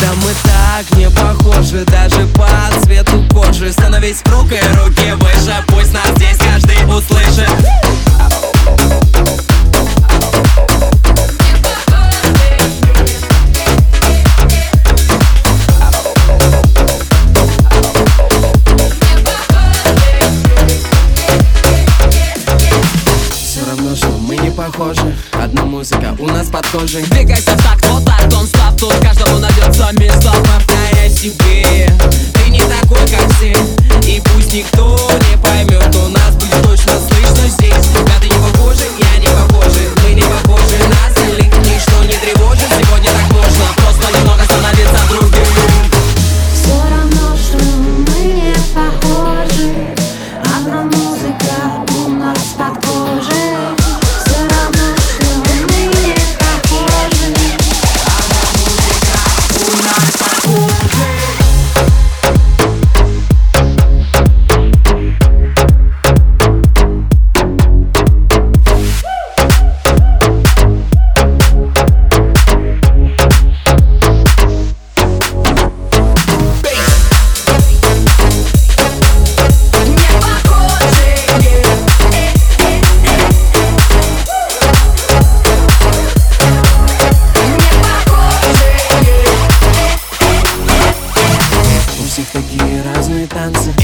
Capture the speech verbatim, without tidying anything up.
Да мы так не похожи, даже по цвету кожи. Становись рукой, руки выше, пусть нас здесь каждый услышит. Все равно, что мы не похожи, одна музыка у нас под кожей. Двигайся в такт, вот так, don't stop. Тут каждому найдется место. Повторяй себе, ты не такой, как все. И пусть никто не поймет, у нас будет точно слышно здесь. Да ты не похожи, я не похожи, мы не похожи на остальных. Ничто не тревожит, сегодня так можно просто немного становиться другим. Все равно, что мы не похожи, одна музыка у нас под кожей. Все равно, что мы не похожи, Одна музыка у нас под кожей. У всех такие разные танцы.